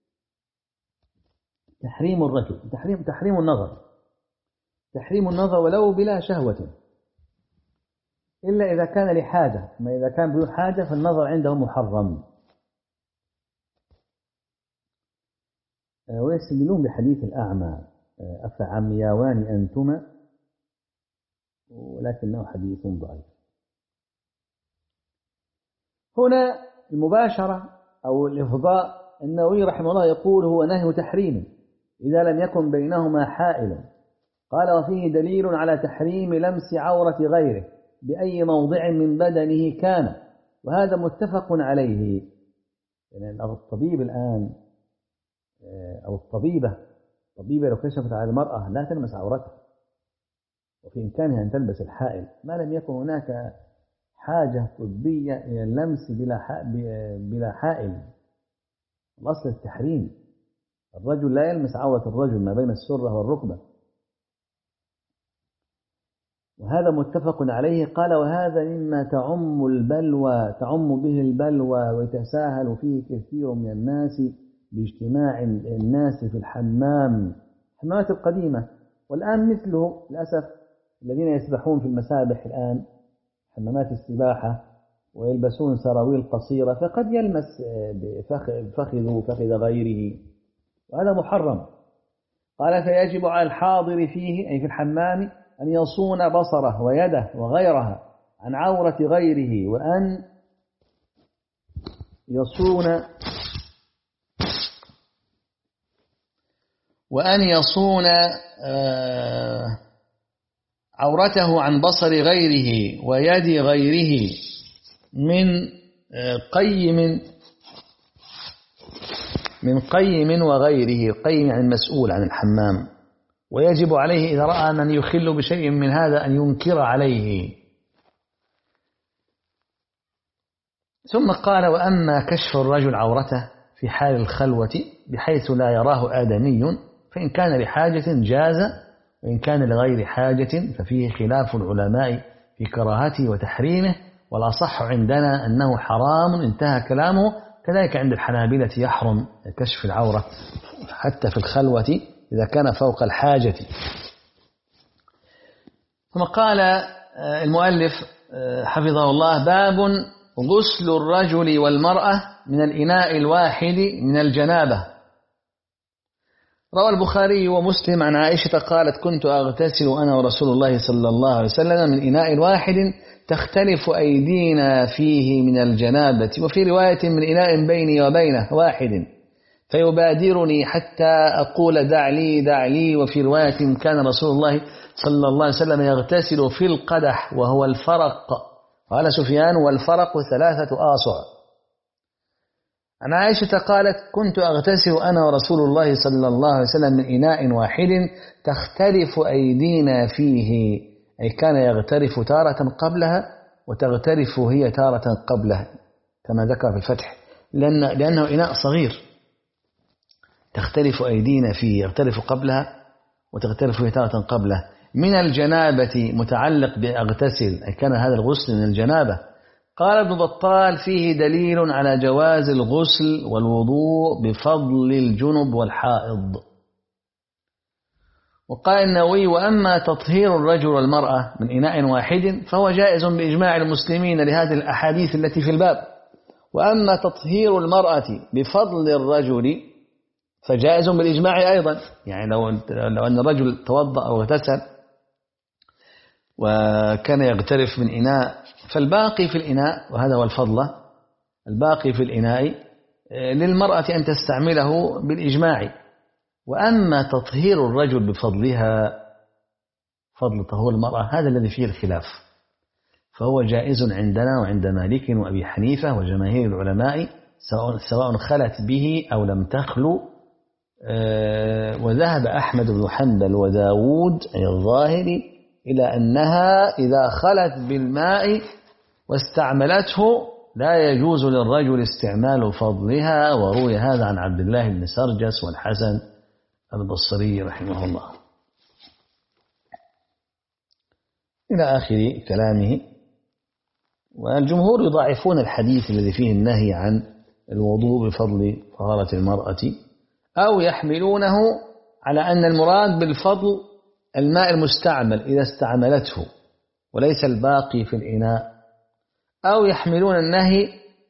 تحريم الرجل، تحريم تحريم النظر، تحريم النظر ولو بلا شهوة، إلا إذا كان لحاجة، أما إذا كان بدون حاجة فالنظر عنده محرم. ويستدلون بحديث الأعمى: أفعمياوان أنتما، ولكنه حديث ضعيف. هنا المباشرة أو الإفضاء النووي رحمه الله يقول هو نهي تحريم إذا لم يكن بينهما حائل. قال: وفيه دليل على تحريم لمس عورة غيره بأي موضع من بدنه كان، وهذا متفق عليه. يعني الطبيب الآن أو الطبيبة الطبيبة لو كشفت على المرأة لا تلمس عورتها، وفي إمكانها أن تلبس الحائل ما لم يكن هناك حاجة طبية إلى اللمس بلا حائل. الأصل التحريم، الرجل لا يلمس عورة الرجل ما بين السرة والركبة، وهذا متفق عليه. قال: وهذا مما تعم البلوى تعم به البلوى ويتساهل فيه كثير من الناس باجتماع الناس في الحمام، الحمامات القديمة، والآن مثله للأسف الذين يسبحون في المسابح الآن، حمامات السباحة، ويلبسون سراويل قصيرة، فقد يلمس فخذه فخذ غيره، وهذا محرم. قال: فيجب على الحاضر فيه أي في الحمام أن يصون بصره ويده وغيرها عن عورة غيره، وأن يصون وأن يصون عورته عن بصر غيره ويد غيره من قيم من قيم وغيره. قيم يعني المسؤول عن الحمام. ويجب عليه إذا رأى من يخل بشيء من هذا أن ينكر عليه. ثم قال: وأما كشف الرجل عورته في حال الخلوة بحيث لا يراه آدمي فإن كان لحاجة جاز، وإن كان لغير حاجة ففيه خلاف العلماء في كراهته وتحريمه، والأصح عندنا أنه حرام. انتهى كلامه. كذلك عند الحنابلة يحرم كشف العورة حتى في الخلوة إذا كان فوق الحاجة. ثم قال المؤلف حفظه الله: باب غسل الرجل والمرأة من الإناء الواحد من الجنابة. روى البخاري ومسلم عن عائشة قالت: كنت أغتسل أنا ورسول الله صلى الله عليه وسلم من إناء واحد تختلف أيدينا فيه من الجنابة، وفي رواية من إناء بيني وبينه واحد فيبادرني حتى أقول دع لي دع لي. وفي رواية كان رسول الله صلى الله عليه وسلم يغتسل في القدح وهو الفرق. قال سفيان: والفرق ثلاثة آصع. عن عائشة قالت: كنت أغتسل أنا ورسول الله صلى الله عليه وسلم من إناء واحد تختلف أيدينا فيه، أي كان يغترف تارة قبلها وتغترف هي تارة قبلها كما ذكر في الفتح، لأن لأنه إناء صغير تختلف أيدينا فيه، يغترف قبلها وتغترف فيه تارة قبله. من الجنابة متعلق بأغتسل، أي كان هذا الغسل من الجنابة. قال ابن بطال فيه دليل على جواز الغسل والوضوء بفضل الجنب والحائض. وقال النووي وأما تطهير الرجل والمرأة من إناء واحد فهو جائز بإجماع المسلمين لهذه الأحاديث التي في الباب، وأما تطهير المرأة بفضل الرجل فجائز بالإجماع أيضا. يعني لو لو أن الرجل توضأ أو اغتسل وكان يغترف من إناء فالباقي في الإناء، وهذا هو الفضلة، الباقي في الإناء للمرأة أن تستعمله بالإجماع. وأما تطهير الرجل بفضلها، فضل طهور المرأة، هذا الذي فيه الخلاف، فهو جائز عندنا وعند مالك وأبي حنيفة وجماهير العلماء سواء سواء خلت به أو لم تخلو. وذهب أحمد بن حنبل وداود أي الظاهري إلى أنها إذا خلت بالماء واستعملته لا يجوز للرجل استعمال فضلها. وروي هذا عن عبد الله بن سرجس والحسن البصري رحمه الله إلى آخر كلامه. والجمهور يضاعفون الحديث الذي فيه النهي عن الوضوء بفضل طهارة المرأة، أو يحملونه على أن المراد بالفضل الماء المستعمل إذا استعملته وليس الباقي في الإناء، أو يحملون النهي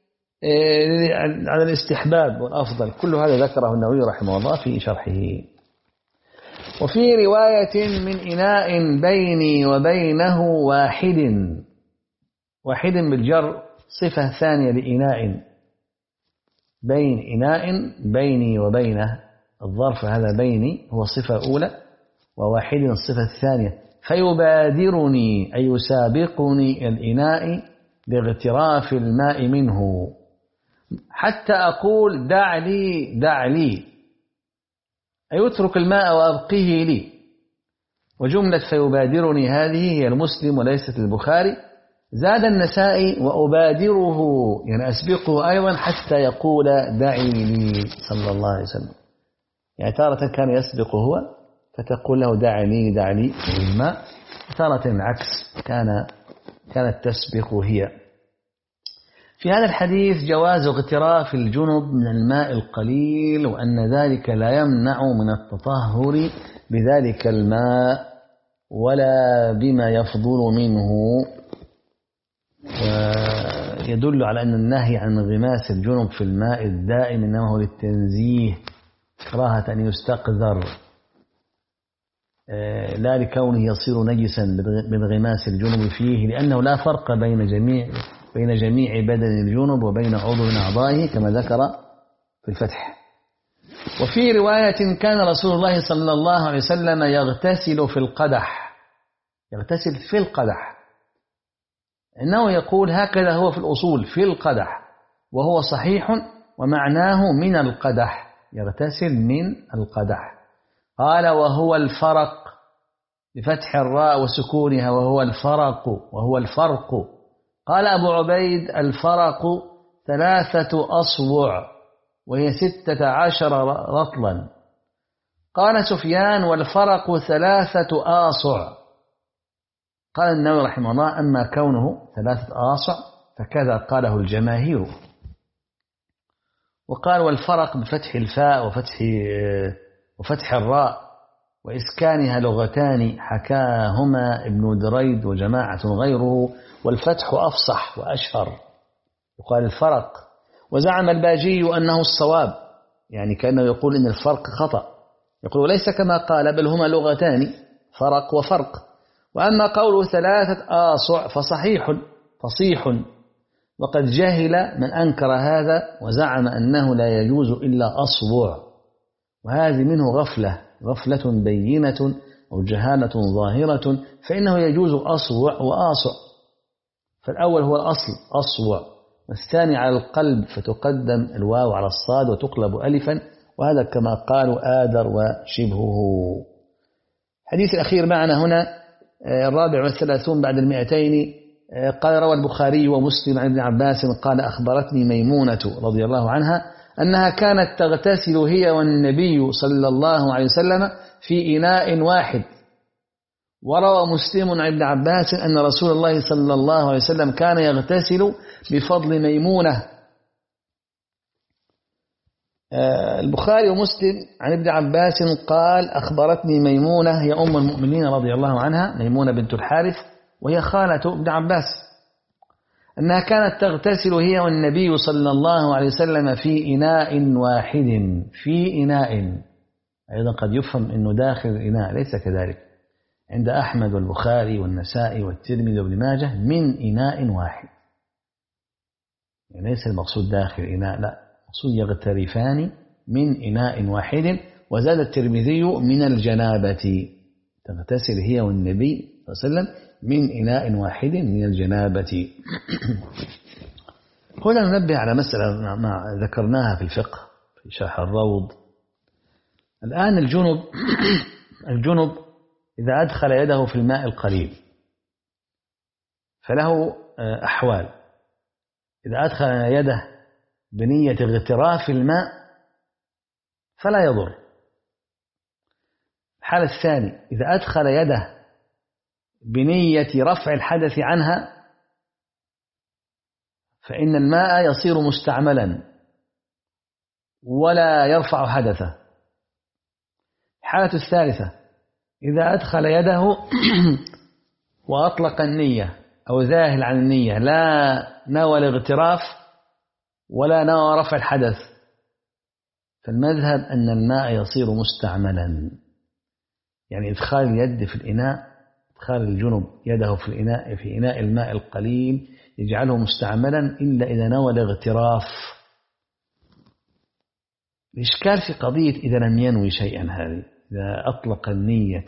على الاستحباب والأفضل. كل هذا ذكره النووي رحمه الله في شرحه. وفي رواية من إناء بيني وبينه واحد، واحد بالجر صفة ثانية لإناء، بين إناء بيني وبينه، الظرف هذا بيني هو صفة أولى وواحد الصفة الثانية. فيبادرني أي يسابقني الإناء باغتراف الماء منه حتى أقول دع لي دع لي، أي اترك الماء وأبقيه لي. وجملة فيبادرني هذه هي المسلم وليست البخاري. زاد النسائي وأبادره يعني أسبقه أيضا حتى يقول دعي لي صلى الله عليه وسلم. يعني تارة كان يسبق هو فتقول له دعني دعني الماء، تارة العكس كان كانت تسبق هي. في هذا الحديث جواز اغتراف الجنب من الماء القليل، وأن ذلك لا يمنع من التطهر بذلك الماء ولا بما يفضل منه. ويدل على أن النهي عن انغماس الجنب في الماء الدائم إنما هو للتنزيه، كراهة أن يستقذر، لا لكونه يصير نجسا بانغماس الجنب فيه، لأنه لا فرق بين جميع بين جميع بدن الجنب وبين عضو من أعضائه كما ذكر في الفتح. وفي رواية كان رسول الله صلى الله عليه وسلم يغتسل في القدح، يغتسل في القدح، إنه يقول هكذا هو في الأصول في القدح، وهو صحيح ومعناه من القدح، يغتسل من القدح. قال وهو الفرق بفتح الراء وسكونها، وهو الفرق وهو الفرق. قال أبو عبيد الفرق ثلاثة أصوع وهي ستة عشر رطلا. قال سفيان والفرق ثلاثة آصع. قال النووي رحمه الله أما كونه ثلاثة آصع فكذا قاله الجماهير. وقال والفرق بفتح الفاء وفتح وفتح الراء وإسكانها لغتان حكاهما ابن دريد وجماعة غيره، والفتح أفصح وأشهر يقال الفرق. وزعم الباجي أنه الصواب، يعني كأنه يقول إن الفرق خطأ، يقول ليس كما قال بل هما لغتان فرق وفرق. وأما قوله ثلاثة آصع فصحيح فصيح، وقد جهل من أنكر هذا وزعم أنه لا يجوز إلا أصبع، وهذه منه غفلة غفلة بينة أو جهالة ظاهرة، فإنه يجوز أصبع وآصع. فالأول هو الأصل أصبع، والثاني على القلب فتقدم الواو على الصاد وتقلب ألفا، وهذا كما قالوا آدر وشبهه. حديث الأخير معنا هنا الرابع والثلاثون بعد المئتين. قال روى البخاري ومسلم عن ابن عباس قال أخبرتني ميمونة رضي الله عنها أنها كانت تغتسل هي والنبي صلى الله عليه وسلم في إناء واحد. وروى مسلم عن ابن عباس أن رسول الله صلى الله عليه وسلم كان يغتسل بفضل ميمونة. البخاري ومسلم عن ابن عباس قال أخبرتني ميمونة هي أم المؤمنين رضي الله عنها، ميمونة بنت الحارث وهي خالة ابن عباس، أنها كانت تغتسل هي والنبي صلى الله عليه وسلم في إناء واحد. في إناء أيضا قد يفهم أنه داخل الإناء، ليس كذلك. عند أحمد والبخاري والنسائي والترمذي وابن ماجه من إناء واحد، يعني ليس المقصود داخل الإناء، لا، المقصود يغترفان من إناء واحد. وزاد الترمذي من الجنابة، تغتسل هي والنبي صلى الله عليه وسلم من إناء واحد من الجنابة. هنا ننبه على مسألة ما ذكرناها في الفقه في شرح الروض. الآن الجنب الجنب إذا أدخل يده في الماء القليل فله أحوال. إذا أدخل يده بنية اغتراف الماء فلا يضر. الحالة الثانية إذا أدخل يده بنية رفع الحدث عنها فإن الماء يصير مستعملا ولا يرفع حدثه. الحالة الثالثة إذا أدخل يده وأطلق النية أو ذاهل عن النية، لا نوى الاغتراف ولا نوى رفع الحدث، فالمذهب أن الماء يصير مستعملا. يعني إدخال اليد في الإناء، إدخال الجنب يده في الإناء في إناء الماء القليل يجعله مستعملا إلا إذا نوى الاغتراف. الإشكال في قضية إذا لم ينوي شيئا، هذه إذا أطلق النية،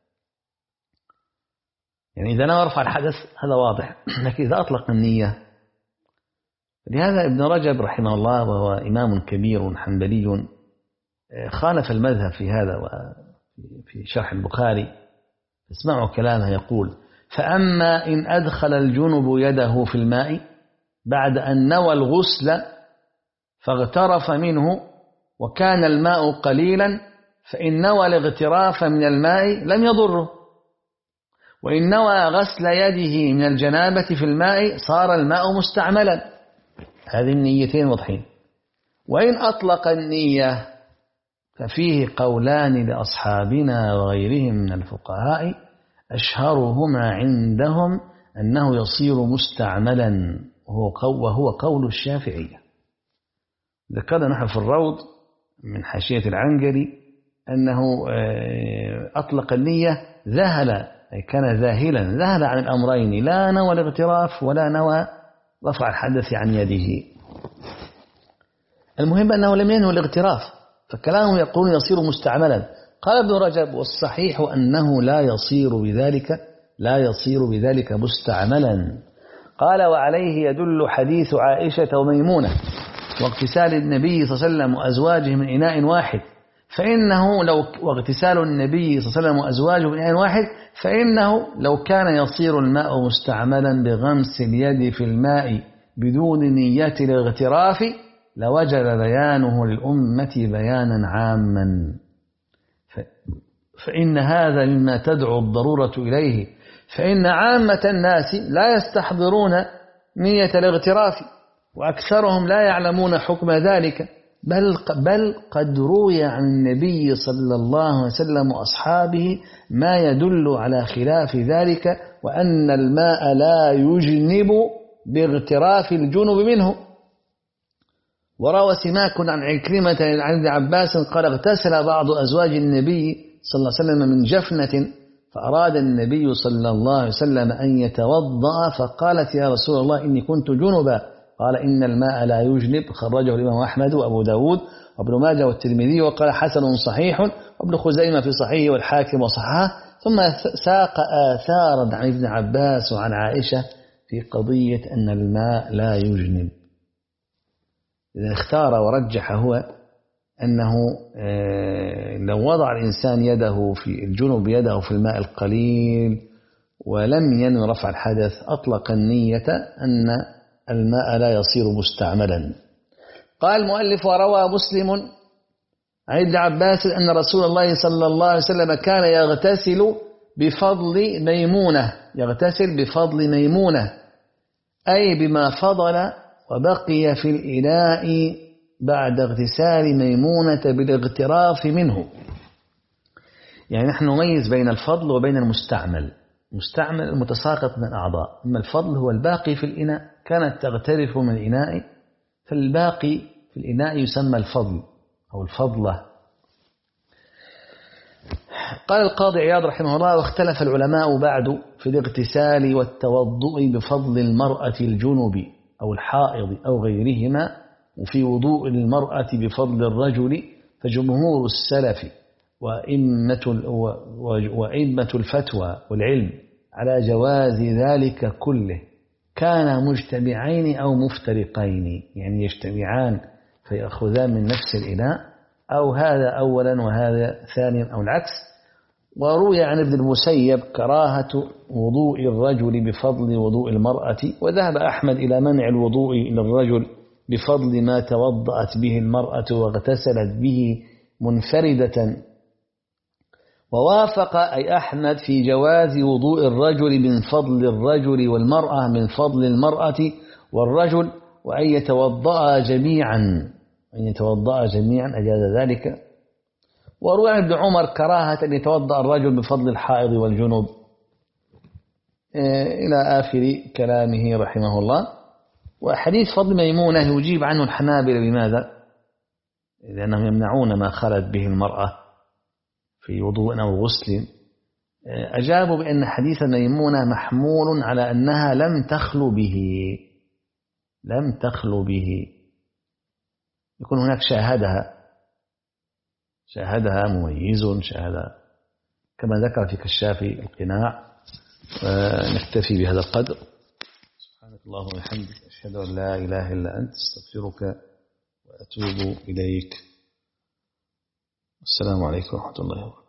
يعني إذا نوى رفع الحدث هذا واضح، لكن إذا أطلق النية، لهذا ابن رجب رحمه الله وهو إمام كبير حنبلي خالف المذهب في هذا. وفي شرح البخاري اسمعوا كلامه يقول: فأما إن أدخل الجنب يده في الماء بعد أن نوى الغسل فاغترف منه وكان الماء قليلا فإن نوى الاغتراف من الماء لم يضره، وإن نوى غسل يده من الجنابة في الماء صار الماء مستعملا. هذه النيتين واضحين. وإن أطلق النية ففيه قولان لأصحابنا وغيرهم من الفقهاء أشهرهما عندهم أنه يصير مستعملا وهو قول الشافعية. ذكرنا نحن في الروض من حاشية العنقري أنه أطلق النية ذهل، أي كان ذاهلا، ذهل عن الأمرين، لا نوى الاغتراف ولا نوى رفع الحدث عن يده. المهم أنه لم ينوي الاغتراف، فكلامه يقول يصير مستعملا. قال ابن رجب: والصحيح أنه لا يصير بذلك لا يصير بذلك مستعملا. قال: وعليه يدل حديث عائشة وميمونة واغتسال النبي صلى الله عليه وسلم وأزواجه من إناء واحد، فإنه لو واغتسال النبي صلى الله عليه وسلم وأزواجه من إناء واحد فإنه لو كان يصير الماء مستعملا بغمس اليد في الماء بدون نية الاغتراف لوجب بيانه للأمة بيانا عاما، فإن هذا مما تدعو الضرورة إليه، فإن عامة الناس لا يستحضرون نية الاغتراف وأكثرهم لا يعلمون حكم ذلك، بل بل قد روي عن النبي صلى الله عليه وسلم وأصحابه ما يدل على خلاف ذلك، وأن الماء لا يجنب باغتراف الجنب منه. وروى سماك عن عكرمة عن ابن عباس قال: اغتسل بعض أزواج النبي صلى الله عليه وسلم من جفنة فأراد النبي صلى الله عليه وسلم أن يتوضأ فقالت: يا رسول الله إني كنت جنبا. قال: إن الماء لا يجنب. خرجه الإمام أحمد وأبو داود وابن ماجه والترمذي وقال حسن صحيح، وابن خزيمة في صحيح والحاكم وصححه. ثم ساق آثارا عن ابن عباس وعن عائشة في قضية أن الماء لا يجنب. إذا اختار ورجح هو أنه لو وضع الإنسان يده في الجنب يده في الماء القليل ولم ينوي رفع الحدث أطلق النية أن الماء لا يصير مستعملا. قال المؤلف: وروى مسلم عن ابن عباس أن رسول الله صلى الله عليه وسلم كان يغتسل بفضل ميمونة يغتسل بفضل ميمونة أي بما فضل وبقي في الإناء بعد اغتسال ميمونة بالاغتراف منه. يعني نحن نميز بين الفضل وبين المستعمل. المستعمل المتساقط من الأعضاء، أما الفضل هو الباقي في الإناء، كانت تغترف من الإناء، فالباقي في الإناء يسمى الفضل أو الفضلة. قال القاضي عياض رحمه الله: واختلف العلماء بعد في الاغتسال والتوضؤ بفضل المرأة الجنب أو الحائض أو غيرهما، وفي وضوء المرأة بفضل الرجل، فجمهور السلف وإمة وإمة الفتوى والعلم على جواز ذلك كله، كان مجتمعين أو مفترقين، يعني يجتمعان فيأخذان من نفس الإناء، أو هذا أولا وهذا ثانيا أو العكس. وروي عن ابن المسيب كراهة وضوء الرجل بفضل وضوء المرأة، وذهب أحمد إلى منع الوضوء للرجل بفضل ما توضأت به المرأة واغتسلت به منفردة. ووافق أي أحمد في جواز وضوء الرجل من فضل الرجل والمرأة من فضل المرأة والرجل، وأن يتوضأ جميعا أن يتوضأ جميعا أجاز ذلك. وروى عن ابن عمر كراهة أن يتوضأ الرجل بفضل الحائض والجنوب، إلى آخر كلامه رحمه الله. وحديث فضل ميمونة يجيب عنه الحنابلة. لماذا؟ لأنهم يمنعون ما خلت به المرأة في وضوء أو غسل. أجابوا بأن حديث ميمونة محمول على أنها لم تخلو به لم تخلو به يكون هناك شاهدها شاهدها مميز، شاهدها كما ذكر في كشاف القناع. ونكتفي بهذا القدر. سبحانك اللهم وبحمدك، أشهد أن لا إله إلا أنت، استغفرك وأتوب إليك. السلام عليكم ورحمة الله وبركاته.